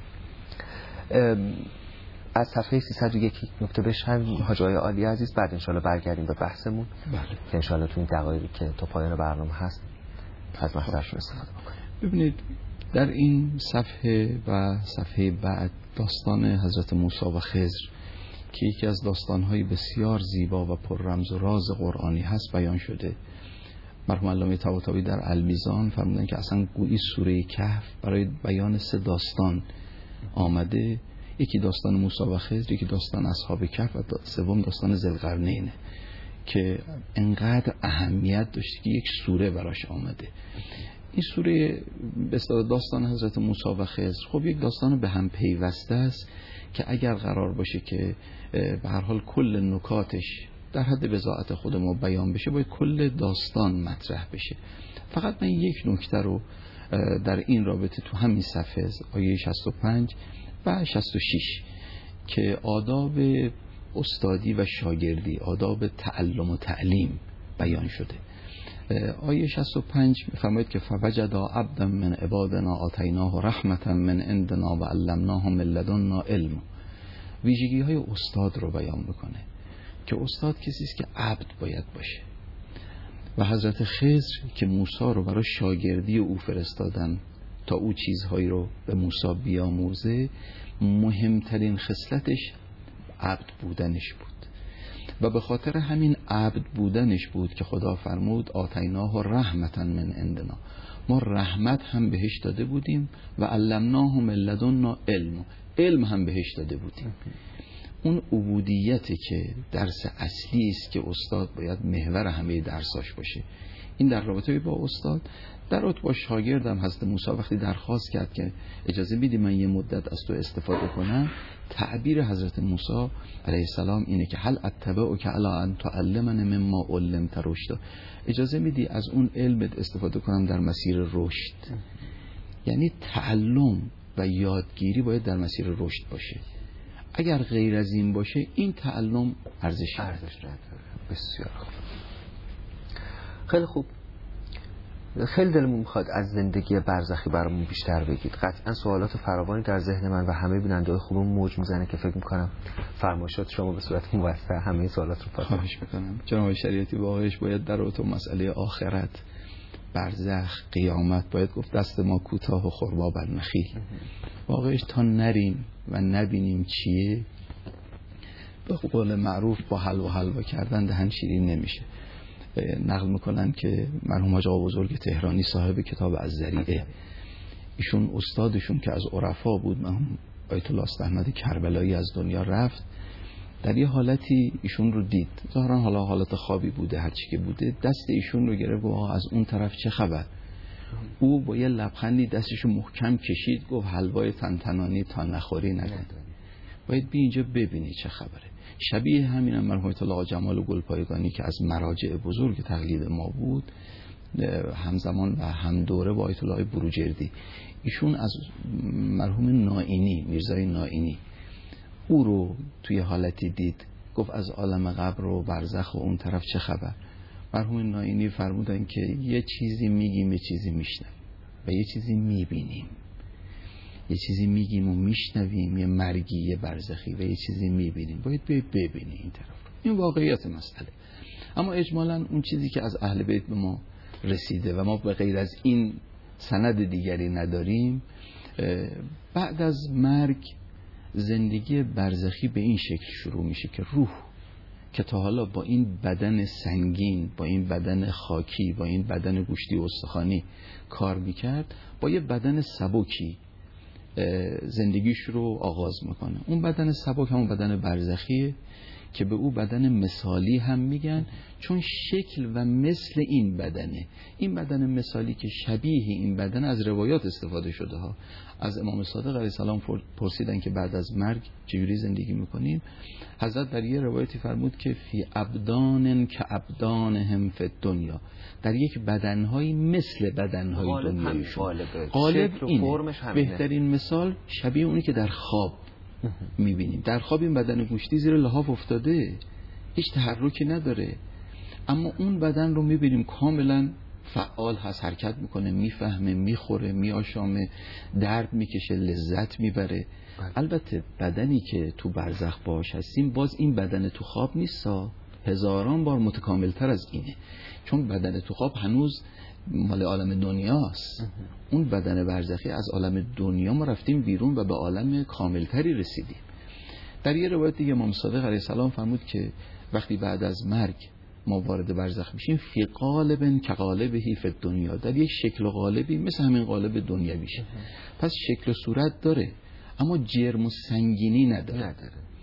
از صفحه 301 نکته بشن حاج آقای عالی عزیز، بعد انشاءالله برگردیم به بحثمون که انشاءالله تو این دقایقی که تا پایان برنامه هست از محضرشون استفاده بکنیم. ببینید در این صفحه و صفحه بعد داستان حضرت موسی و خضر که یکی از داستان‌های بسیار زیبا و پر رمز و راز قرآنی هست بیان شده. مرحوم علامه طباطبایی در المیزان فرمودن که اصلا گویی سوره کهف برای بیان 3 داستان آمده، یکی داستان موسی و خضر، یکی داستان اصحاب کهف و سوم داستان ذوالقرنین که انقدر اهمیت داشته که یک سوره براش آمده. این سوره به اصطلاح داستان حضرت موسی و خضر خب یک داستان به هم پیوسته است که اگر قرار باشه که به هر حال کل نکاتش در حد بضاعت خود ما بیان بشه باید کل داستان مطرح بشه. فقط من یک نکته رو در این رابطه تو همین صفحه آیه 65 و 66 که آداب استادی و شاگردی، آداب تعلم و تعلیم بیان شده. آیه 65 می‌فرماید که فوجدا عبدا من عبادنا آتیناه رحمتا من عندنا و علمناه من لدنا علم. ویژگی‌های استاد رو بیان میکنه که استاد کسی است که عبد باید باشه و حضرت خضر که موسی رو برای شاگردی او فرستادن تا او چیزهایی رو به موسی بیاموزه، مهمترین خصلتش عبد بودنش بود و به خاطر همین عبد بودنش بود که خدا فرمود آتیناه رحمتا من عندنا، ما رحمت هم بهش داده بودیم و علمناه من لدنا علم هم بهش داده بودیم. اون عبودیتی که درس اصلی است که استاد باید محور همه درساش باشه. این در رابطه با استاد. در رابطه با شاگردم حضرت موسی وقتی درخواست کرد که اجازه میدی من یه مدت از تو استفاده کنم، تعبیر حضرت موسی علیه السلام اینه که هل اتبعک علی ان تعلمنی مما علمت رشدا، اجازه میدی از اون علمت استفاده کنم در مسیر رشد. یعنی تعلم و یادگیری باید در مسیر رشد باشه. اگر غیر از این باشه این تعلم ارزش نداره. بسیار خوب. خیلی خوب. خیلی دلمون میخواد از زندگی برزخی برامون بیشتر بگید. قطعا سوالات فراوانی در ذهن من و همه بیننده‌های خوبم موج میزنه که فکر میکنم فرمایشات شما به صورت موسع همه سوالات رو خواهش میکنم. جناب شریعتی واقعش باید در رابطه مسئله آخرت، برزخ، قیامت باید گفت دست ما کوتاه و خرما بر نخیل. واقعش تا نریم و نبینیم چیه، به قول معروف با حلوا کردن دهن شیرین نمیشه. نقل میکنن که مرحوم حاج آقا بزرگ تهرانی صاحب کتاب الذریعه، ایشون استادشون که از عرفا بود، مرحوم آیت الله احمد کربلایی از دنیا رفت، در یه حالتی ایشون رو دید، ظاهرا حالا حالت خوابی بوده، هرچی که بوده، دست ایشون رو گرفت و از اون طرف چه خبر؟ او با یه لبخندی دستشو محکم کشید، گفت حلوای تنتنانی تا نخوری ندن، باید بی اینجا ببینی چه خبره. شبیه همین هم مرحوم آیت الله جمال گلپایگانی که از مراجع بزرگ تقلید ما بود، همزمان و هم دوره با آیت الله بروجردی، ایشون از مرحوم نائینی، میرزای نائینی، او رو توی حالتی دید، گفت از عالم قبر و برزخ و اون طرف چه خبر؟ مرحوم نائینی فرمودن که یه چیزی میگیم، یه چیزی میشنویم و یه چیزی میبینیم. یه چیزی میگیم و میشنویم، یه مرگی، یه برزخی، و یه چیزی میبینیم. باید ببینی این طرف. این واقعیت مسئله. اما اجمالاً اون چیزی که از اهل بیت به ما رسیده و ما به غیر از این سند دیگری نداریم، بعد از مرگ زندگی برزخی به این شکل شروع میشه که روح که تا حالا با این بدن سنگین، با این بدن خاکی، با این بدن گوشتی و استخوانی کار میکرد، با یه بدن سبکی زندگیش رو آغاز میکنه. اون بدن سبک همون بدن برزخیه که به او بدن مثالی هم میگن، چون شکل و مثل این بدنه. این بدن مثالی که شبیه این بدن از روایات استفاده شده ها. از امام صادق علیه السلام پرسیدن که بعد از مرگ چجوری زندگی میکنیم. حضرت در یه روایتی فرمود که فی ابدان که ابدانهم فی الدنیا، در یک بدنهایی مثل بدنهای دنیایشون. غالب اینه. بهترین مثال شبیه اونی که در خواب میبینیم. در خواب این بدن گوشتی زیر لحاف افتاده، هیچ تحرکی نداره، اما اون بدن رو میبینیم کاملا فعال هست، حرکت میکنه، میفهمه، میخوره، میآشامه، درد میکشه، لذت میبره. البته بدنی که تو برزخ باش هستیم باز این بدن تو خواب نیستا، هزاران بار متکاملتر از اینه، چون بدن تو خواب هنوز مال عالم دنیاست. اون بدن برزخی از عالم دنیا ما رفتیم بیرون و به عالم کاملتری رسیدیم. در یه روایت دیگه امام صادق علیه السلام فرمود که وقتی بعد از مرگ ما وارد برزخ میشیم، فی قالب که قالبهی فی الدنیا، در یک شکل و قالبی مثل همین قالب دنیا میشه. پس شکل و صورت داره اما جرم و سنگینی نداره.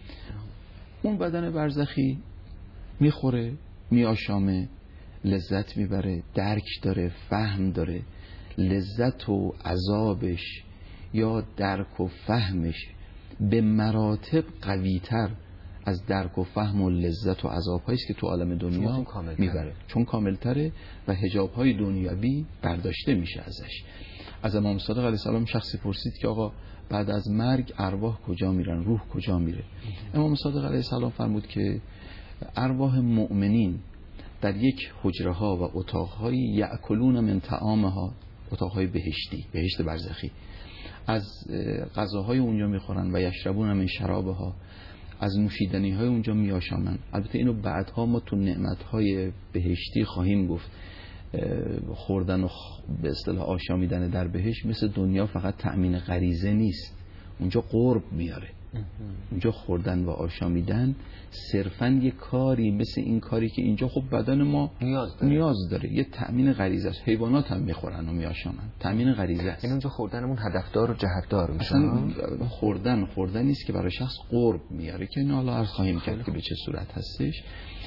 اون بدن برزخی میخوره، میآشامه، لذت میبره، درک داره، فهم داره. لذت و عذابش یا درک و فهمش به مراتب قوی‌تر از درک و فهم و لذت و عذاب‌هایی است که تو عالم دنیا میبره، چون کاملتره و حجاب‌های دنیوی برداشته میشه ازش. از امام صادق علیه السلام شخصی پرسید که آقا بعد از مرگ ارواح کجا میرن، روح کجا میره؟ امام صادق علیه السلام فرمود که ارواح مؤمنین در یک حجره ها و اتاق‌های یأکلون من طعامها، اتاق‌های بهشتی، بهشت برزخی، از غذاهای اونجا میخورن و یشربون من شرابها، از نوشیدنی‌های اونجا میآشامن. البته اینو بعدها ما تو نعمت‌های بهشتی خواهیم گفت. خوردن و به اصطلاح آشامیدن در بهشت مثل دنیا فقط تأمین غریزه نیست، اونجا قرب میاره. اونجا خوردن و آشامیدن صرفاً یه کاری مثل این کاری که اینجا خب بدن ما نیاز داره. یه تأمین غریزه است. حیوانات هم میخورن و میآشامن، تأمین غریزه است. این اونجا خوردنمون هدفدار و جهتدار میشه. اصلا خوردن نیست که برای شخص قرب میاره، که این حالا عرض خواهیم کرد که به چه صورت هستش.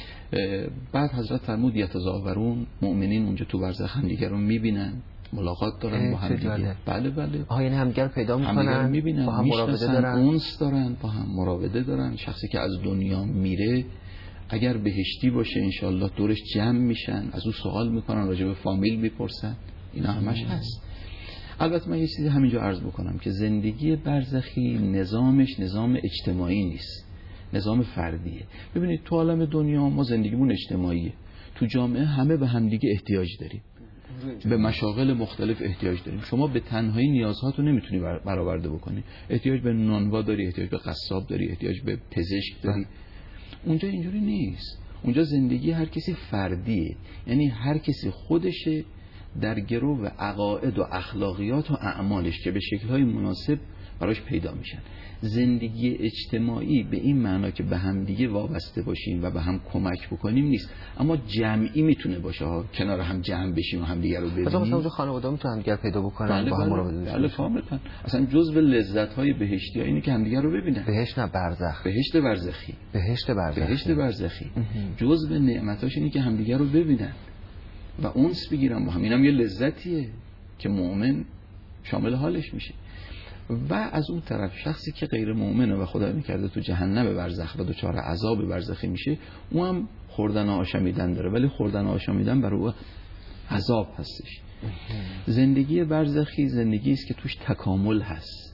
بعد حضرت فرمود یتزاورون، مؤمنین اونجا تو برزخ هم دیگر رو میبینن، ملاقات دارن با هم دیگه. بله یعنی همدیگر پیدا میکنن، میبینن، با هم مراوده دارن، اونس دارن، با هم مراوده دارن. شخصی که از دنیا میره اگر بهشتی باشه انشالله دورش جمع میشن، از او سوال میکنن، راجع به فامیل میپرسن، اینا همش هست. البته من یه چیزی همینجا عرض بکنم که زندگی برزخی نظامش نظام اجتماعی نیست، نظام فردیه. ببینید تو عالم دنیا ما زندگیمون اجتماعیه، تو جامعه همه به همدیگه احتیاج داریم، به مشاغل مختلف احتیاج داریم. شما به تنهایی نیازهاتو نمیتونی برآورده بکنی، احتیاج به نانوا داری، احتیاج به قصاب داری، احتیاج به پزشک داری. اونجا اینجوری نیست. اونجا زندگی هر کسی فردیه، یعنی هر کسی خودشه در گرو عقاید و اخلاقیات و اعمالش که به شکل‌های مناسب براش پیدا میشن. زندگی اجتماعی به این معنا که به هم دیگه وابسته باشیم و به هم کمک بکنیم نیست، اما جمعی میتونه باشه ها، کنار هم جمع بشیم و هم دیگه رو ببینیم. مثلا اونجا خانواده‌ها میتونن دیگه پیدا بکنن، با هم مراوده داشته باشن. کاملا. اصلا جزء لذت‌های بهشتی اینه که هم دیگه رو ببینن. بهشت نه برزخ، بهشت برزخی، بهشت برزخی. جزء نعمتاش اینه که هم دیگه رو ببینن و اونس بگیرن با هم. اینم یه لذتیه که مؤمن شامل حالش میشه. و از اون طرف شخصی که غیر مؤمنه و خدا میکرده تو جهنم برزخ و دچار عذاب برزخی میشه، اون هم خوردن و آشامیدن داره، ولی خوردن و آشامیدن برای او عذاب هستش. زندگی برزخی زندگی است که توش تکامل هست،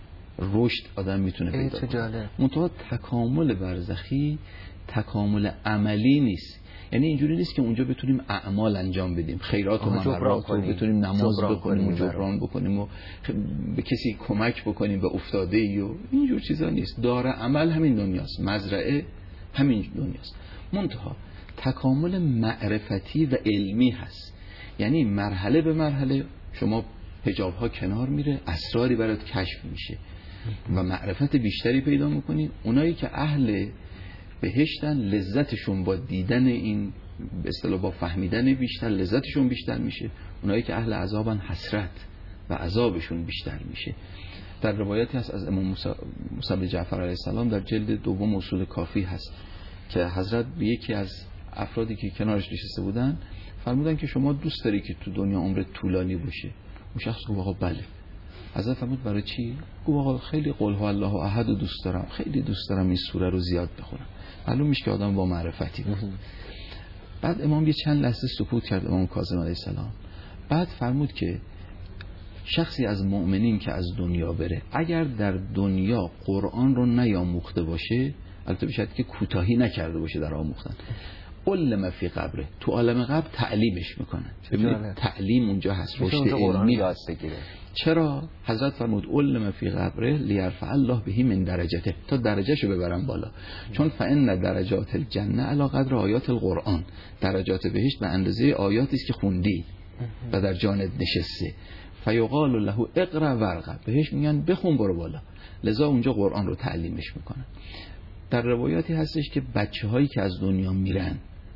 رشد آدم میتونه پیدا کنه. منتها تکامل برزخی تکامل عملی نیست، یعنی اینجوری نیست که اونجا بتونیم اعمال انجام بدیم، خیرات و مبرات رو بتونیم نماز بکنیم و جبران بکنیم و به کسی کمک بکنیم به افتاده ای و اینجور چیزا نیست. دار عمل همین دنیاست، مزرعه همین دنیاست. منتها تکامل معرفتی و علمی هست، یعنی مرحله به مرحله شما حجاب ها کنار میره، اسراری برات کشف میشه و معرفت بیشتری پیدا میکنی. اونایی که اهل بهشتن لذتشون با دیدن این به اصطلاح با فهمیدن بیشتر لذتشون بیشتر میشه. اونایی که اهل عذابن حسرت و عذابشون بیشتر میشه. در روایتی هست از امام موسی بن جعفر علیه السلام در جلد دوم اصول کافی هست که حضرت به یکی از افرادی که کنارش نشسته بودن فرمودن که شما دوست داری که تو دنیا عمرت طولانی باشه؟ اون شخص گفت آقا بله. حضرت فرمود برای چی؟ گفت آقا خیلی قل هو الله احد رو دوست دارم، خیلی دوست دارم این سوره رو زیاد بخونم. معلوم میشه که آدم با معرفتی بود. بعد امام یه چند لحظه سکوت کرد، امام کاظم علیه السلام. بعد فرمود که شخصی از مؤمنین که از دنیا بره اگر در دنیا قرآن رو نیاموخته باشه، البته بشد که کوتاهی نکرده باشه در آموختن، علم فی قبره، تو عالم قبر تعلیمش میکنن. ببینید تعلیم اونجا هست، رشد علمی یاد بگیره. چرا؟ حضرت فرمود علم فی قبره لیرفع الله به من درجته، تا درجهشو ببرن بالا. چون فان درجات الجنه علی قدر آیات القرآن، درجات بهشت به اندازه آیاتی است که خوندی و در جانت نشسته. فیقال له اقرا ورقه، بهش میگن بخون برو بالا. لذا اونجا قرآن رو تعلیمش میکنن. در روایاتی هستش که بچه‌هایی که از دنیا میرن،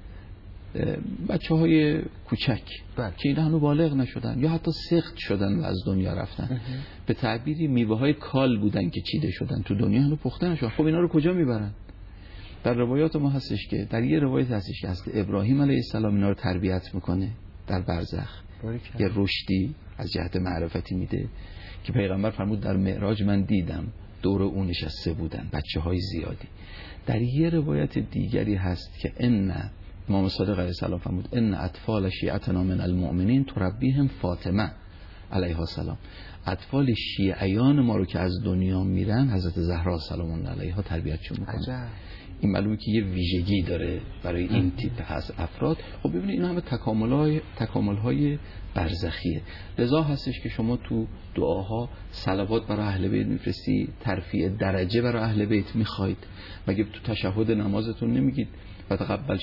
بچه‌های کوچک که اینا هنوز بالغ نشدن یا حتی سخت شدن و از دنیا رفتن، به تعبیری میوه‌های کال بودن که چیده شدن، تو دنیا هنوز پخته نشدن. خب اینا رو کجا میبرن؟ در روایات ما هستش که در یه روایت هستش که حضرت ابراهیم علیه السلام اینا رو تربیت میکنه در برزخ، یه رشدی از جهت معرفتی میده که پیغمبر فرمود در معراج من دیدم دور اون نشسته بودن بچه‌های زیادی. در یه روایت دیگری هست که امام صادق علیه السلام فرمود ان اطفال شیعتنا من المؤمنین تربیهم فاطمه علیها السلام، اطفال شیعیان ما رو که از دنیا میرن حضرت زهرا سلام الله علیها تربیتشون میکنه. این معلومه که یه ویژگی داره برای این تیپ از افراد. خب ببینید این همه تکامل‌های برزخیه. لذا هستش که شما تو دعاها صلوات برای اهل بیت میفرستی، ترفیع درجه برای اهل بیت میخواید. مگه تو تشهد نمازتون نمیگید فتقبل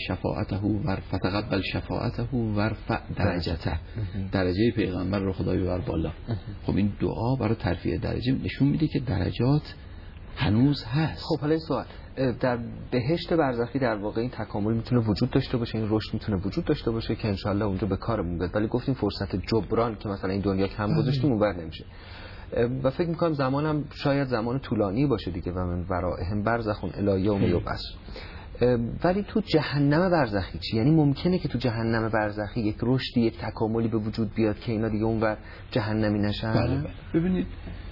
شفاعته ورفع درجته، درجه پیغمبر رو خدا ببر بالا. خب این دعا برای ترفیع درجه نشون میده که درجات هنوز هست. خب حالا سوال، در بهشت برزخی در واقع این تکامل میتونه وجود داشته باشه، این رشد میتونه وجود داشته باشه که انشالله اونجا به کارمون بیاد، ولی گفتیم فرصت جبران که مثلا این دنیا کم گذاشتیم اونور نمیشه و فکر میکنم زمانم شاید زمان طولانی باشه دیگه و من ورائهم برزخون الی یوم یبعث. ولی تو جهنم برزخی چی؟ یعنی ممکنه که تو جهنم برزخی یک رشدی، یک تکاملی به وجود بیاد که اینا دیگه اونور جهنمی نشن؟ بله. ببینید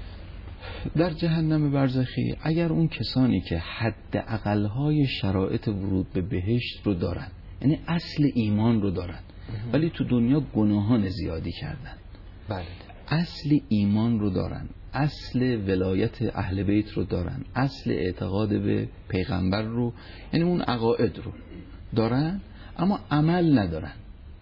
در جهنم برزخی اگر اون کسانی که حد اقلهای شرایط ورود به بهشت رو دارن، یعنی اصل ایمان رو دارن ولی تو دنیا گناهان زیادی کردن، بله، اصل ایمان رو دارن، اصل ولایت اهل بیت رو دارن، اصل اعتقاد به پیغمبر رو، یعنی اون عقاید رو دارن اما عمل ندارن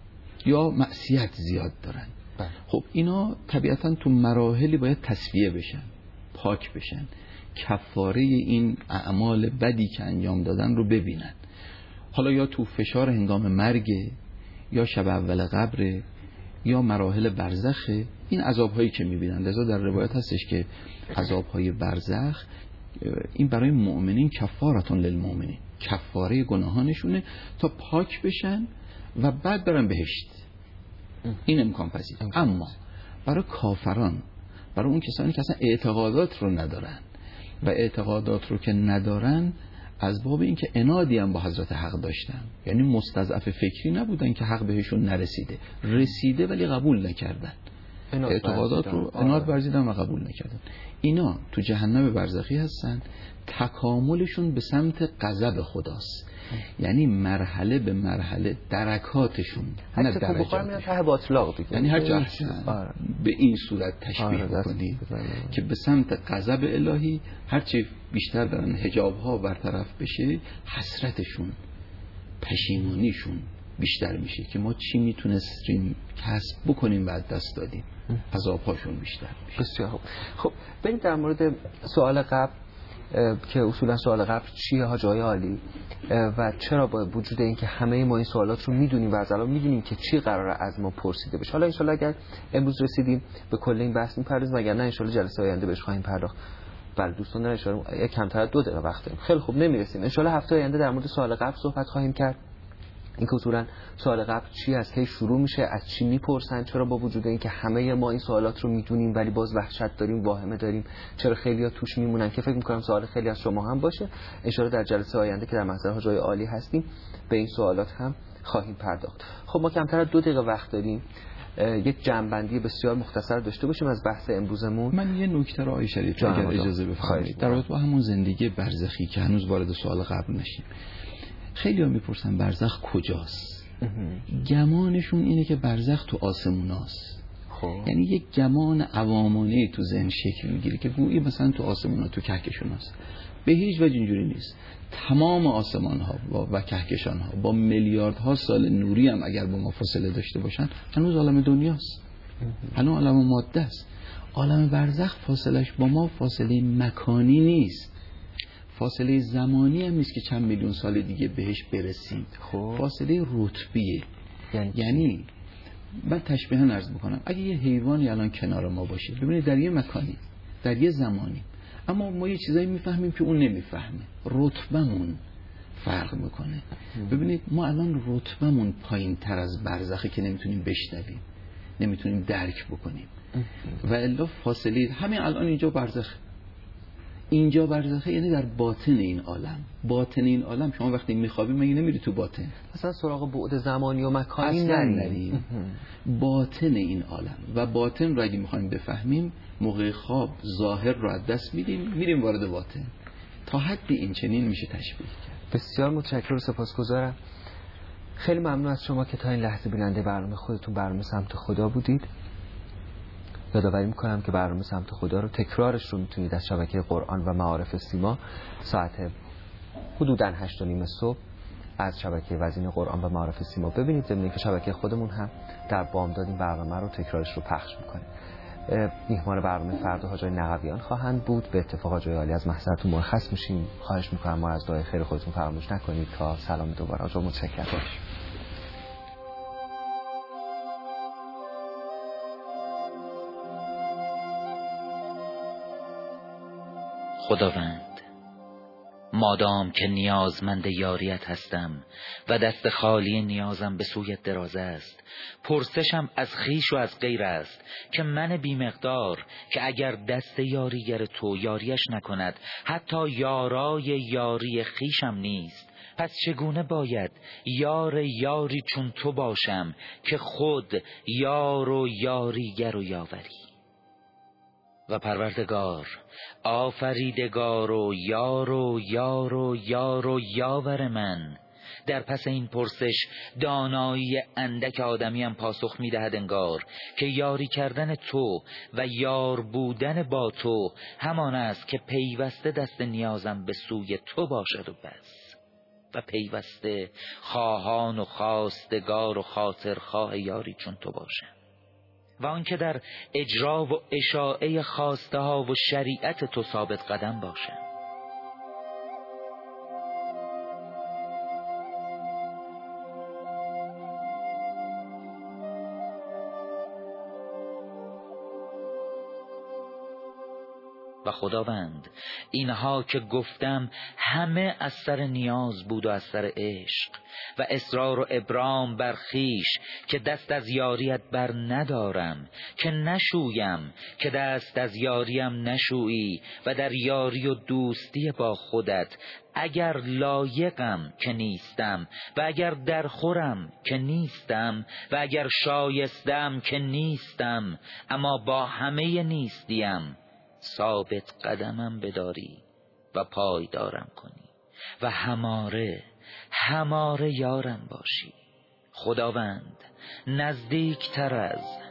یا معصیت زیاد دارن، بله. خب اینا طبیعتا تو مراحلی باید تصفیه بشن، پاک بشن، کفاره این اعمال بدی که انجام دادن رو ببینن. حالا یا تو فشار هنگام مرگ یا شب اول قبر یا مراحل برزخ، این عذاب‌هایی که می‌بینن. لذا در روایت هستش که عذاب‌های برزخ این برای مؤمنین کفارتون للمؤمنین، کفاره گناهانشونه تا پاک بشن و بعد برن بهشت. این امکان پذیر. اما برای کافران، برای اون کسانی که اصلا اعتقادات رو ندارن و اعتقادات رو که ندارن از باب این که عنادی هم با حضرت حق داشتن، یعنی مستضعف فکری نبودن که حق بهشون نرسیده، رسیده ولی قبول نکردن، اعتقادات رو عناد ورزیدن و قبول نکردن، اینا تو جهنم برزخی هستن. تکاملشون به سمت غضب خداست، یعنی مرحله به مرحله درکاتشون، نه درجاتشون، یعنی هر جا به این صورت تشبیه بکنی که به سمت غضب الهی هرچی بیشتر دارن حجاب ها برطرف بشه، حسرتشون، پشیمانیشون بیشتر میشه که ما چی میتونستیم کسب بکنیم و دست دادیم، عذابهاشون بیشتر میشه. بسیار خب بریم در مورد سوال قبل که اصولا سوال قبل چیه حاج آقای عالی و چرا با وجود این که همه ما این سوالات رو میدونیم و از الان میدونیم که چی قراره از ما پرسیده بشه. حالا انشالله اگر امروز رسیدیم به کل این بحث میپردازیم، اگر نه انشالله جلسه آینده بهش خواهیم پرداخت. بله دوستان، در انشالله کمتر از 2 دقیقه وقت داریم، خیلی خوب نمیرسیم. انشالله هفته آینده در مورد سوال قبل صحبت خواهیم کرد این که اصولا سوال قبل چی از کی شروع میشه، از چی میپرسن، چرا با وجود اینکه همه ما این سوالات رو میدونیم ولی باز وحشت داریم، واهمه داریم، چرا خیلی‌ها توش میمونن، که فکر میکنم سوال خیلی از شما هم باشه. انشالله در جلسه آینده که در محضر حاج آقای عالی هستیم به این سوالات هم خواهیم پرداخت. خب ما کمتر از 2 دقیقه وقت داریم، یک جمع‌بندی بسیار مختصر داشته باشیم از بحث امروزمون. من یه نکته رو آقای شریف اگر اجازه بفرمایید در رابطه با همون زندگی برزخی که هنوز وارد سوال قبل نشیم، خیلی‌ها میپرسن برزخ کجاست؟ گمانشون اینه که برزخ تو آسموناست. یعنی یک گمان عوامانه تو ذهن شکل میگیره که گویی مثلا تو آسمونا، تو کهکشان‌هاست. به هیچ وجه اینجوری نیست. تمام آسمان‌ها و کهکشان‌ها با میلیاردها سال نوری هم اگر با ما فاصله داشته باشن هنوز عالم دنیاست، هنوز عالم ماده است. عالم برزخ فاصلش با ما فاصله مکانی نیست، فاصله زمانی هم نیست که چند میلیون سال دیگه بهش برسیم. فاصله رتبیه. یعنی من تشبیها عرض میکنم، اگه یه حیوانی الان کنار ما باشه، ببینید در یه مکانی، در یه زمانی، اما ما یه چیزایی میفهمیم که اون نمیفهمه، رتبمون فرق میکنه. ببینید ما الان رتبمون پایین تر از برزخه که نمیتونیم بشنویم، نمیتونیم درک بکنیم. و الا فاصله همین الان اینجا برزخ، اینجا برزخه، یعنی در باطن این عالم. باطن این عالم شما وقتی میخوابی مگه نمیری تو باطن؟ مثلا سراغ بعد زمانی و مکانی نریم. باطن این عالم و باطن رو اگه میخوایم بفهمیم موقع خواب ظاهر رو از دست میدیم، میریم وارد باطن. تا حدی این چنین میشه تشبیه کرد. بسیار متشکرم و سپاسگزارم. خیلی ممنون از شما که تا این لحظه بیننده برنامه خودتون برنامه سمت خدا بودید. یادآوری میکنم که برنامه سمت خدا رو تکرارش رو میتونید از شبکه قرآن و معارف سیما ساعت حدوداً 8:30 صبح از شبکه وزین قرآن و معارف سیما ببینید. ضمن اینکه شبکه خودمون هم در بامداد این برنامه رو تکرارش رو پخش میکنه. میهمان برنامه فردا حاج آقای نقویان خواهند بود. به اتفاق حاج آقای عالی از محضرتون مرخص میشیم. خواهش میکنم ما از دعای خیر خودتون فراموش نکنید. تا سلام دوباره. حاج آقا متشکرم. خداوند، مادام که نیازمند یاریت هستم و دست خالی نیازم به سویت دراز است، پرسشم از خیش و از غیر است که من بیمقدار که اگر دست یاریگر تو یاریش نکند حتی یارای یاری خیشم نیست، پس چگونه باید یاری چون تو باشم که خود یار و یاریگر و یاوری؟ و پروردگار، آفریدگار و یار و یار و یار و یاور من، در پس این پرسش دانایی اندک آدمیم پاسخ می‌دهد انگار که یاری کردن تو و یار بودن با تو همان است که پیوسته دست نیازم به سوی تو باشد و بس، و پیوسته خواهان و خواستگار و خاطرخواه یاری چون تو باشم، و آنکه در اجرا و اشاعه خواسته ها و شریعت تو ثابت قدم باشم. و خداوند، اینها که گفتم همه از سر نیاز بود و از سر عشق و اصرار و ابرام بر خویش که دست از یاریت بر ندارم، که نشویم که دست از یاریم نشویی، و در یاری و دوستی با خودت اگر لایقم که نیستم، و اگر درخورم که نیستم، و اگر شایستم که نیستم، اما با همه نیستیم ثابت قدمم بداری و پایدارم کنی و هماره یارم باشی. خداوند، نزدیک تر از